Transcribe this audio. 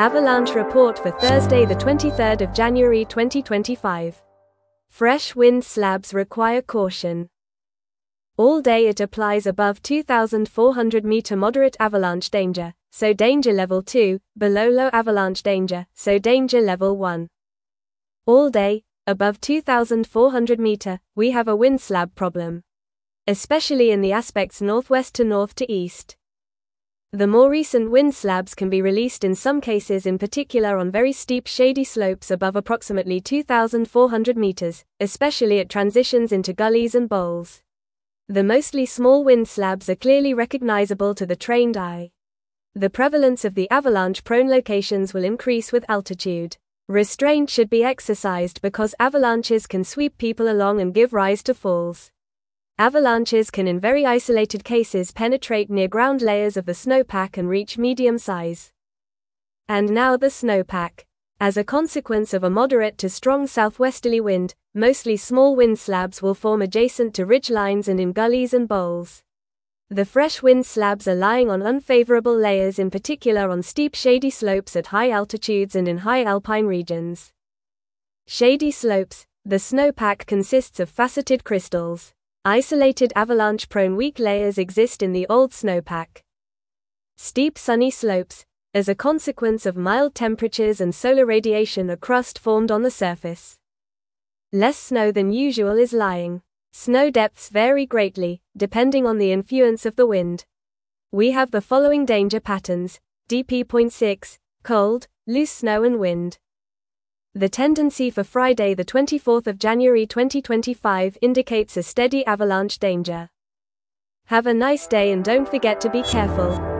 Avalanche report for Thursday, the 23rd of January 2025. Fresh wind slabs require caution. All day it applies above 2,400 meter moderate avalanche danger, so danger level 2, below low avalanche danger, so danger level 1. All day, above 2,400 meter, we have a wind slab problem, especially in the aspects northwest to north to east. The more recent wind slabs can be released in some cases, in particular on very steep shady slopes above approximately 2,400 meters, especially at transitions into gullies and bowls. The mostly small wind slabs are clearly recognizable to the trained eye. The prevalence of the avalanche-prone locations will increase with altitude. Restraint should be exercised because avalanches can sweep people along and give rise to falls. Avalanches can in very isolated cases penetrate near ground layers of the snowpack and reach medium size. And now the snowpack. As a consequence of a moderate to strong southwesterly wind, mostly small wind slabs will form adjacent to ridge lines and in gullies and bowls. The fresh wind slabs are lying on unfavorable layers, in particular on steep shady slopes at high altitudes and in high alpine regions. Shady slopes. The snowpack consists of faceted crystals. Isolated avalanche-prone weak layers exist in the old snowpack. Steep sunny slopes. As a consequence of mild temperatures and solar radiation, a crust formed on the surface. Less snow than usual is lying. Snow depths vary greatly, depending on the influence of the wind. We have the following danger patterns: DP.6, cold, loose snow and wind. The tendency for Friday, the 24th of January 2025 indicates a steady avalanche danger. Have a nice day and don't forget to be careful.